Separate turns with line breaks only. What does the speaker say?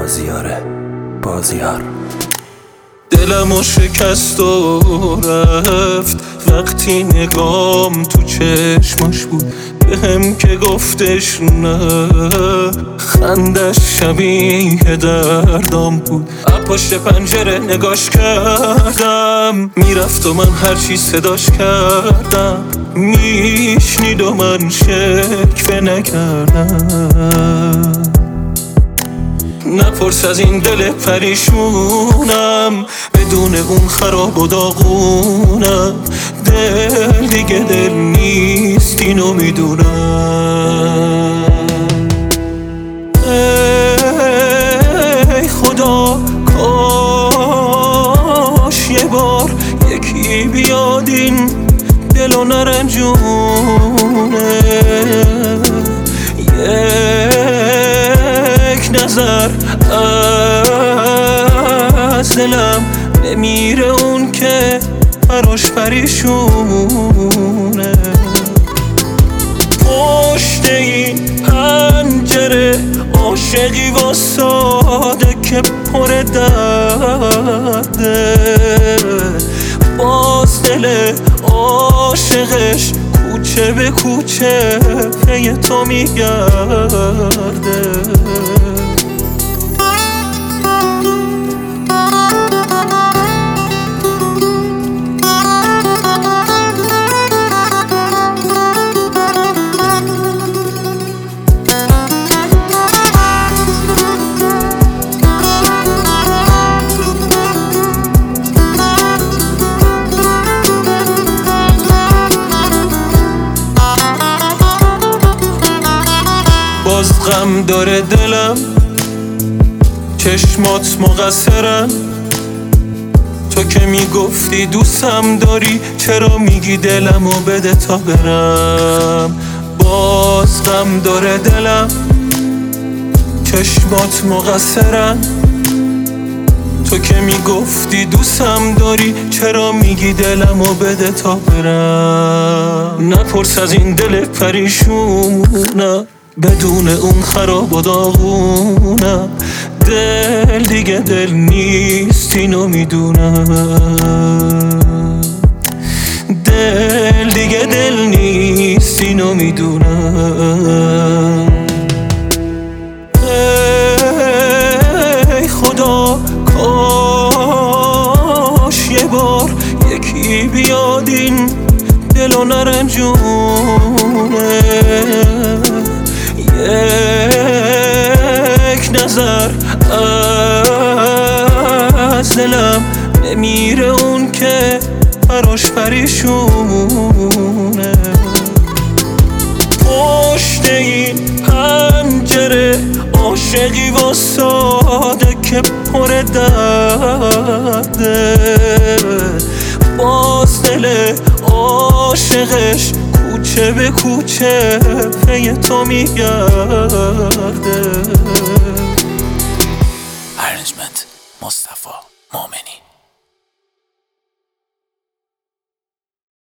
بازیار دلمو شکست و رفت وقتی نگام تو چشماش بود، بهم که گفتش نه، خندش شبیه دردام بود. از پشت پنجره نگاش کردم میرفت و من هرچی صداش کردم میشنید و من شکوه نکردم. نپرس از این دل پریشونم، بدون اون خراب و داغونم. دل دیگه دل نیست اینو میدونم. ای خدا کاش یه بار یکی بیاد این دلو نرنجونه، یک نظر از دلم نمیره اون که براش پریشونه. پشت این پنجره عاشقی واساده که پر درده، باز دل عاشقش کوچه به کوچه پی تو میگرده. باز غم داره دلم، چشمات مقصرن. تو که میگفتی دوستم داری، چرا میگی دلمو بده تا برم؟ باز غم داره دلم، چشمات مقصرن. تو که میگفتی دوستم داری، چرا میگی دلمو بده تا برم؟ نپرس از این دل پریشونم، بدون اون خراب و داغونم. دل دیگه دل نیست اینو میدونم. دل دیگه دل نیست اینو میدونم. ای خدا کاش یه بار یکی بیاد این دلو نرنجونه، یک نظر از دلم نمیره اون که براش پریشونه. پشت این پنجره عاشقی واساده که پر درده، باز دل عاشقش کوچه به کوچه پی تو میگرده.
ارنجمنت مصطفی مومنی.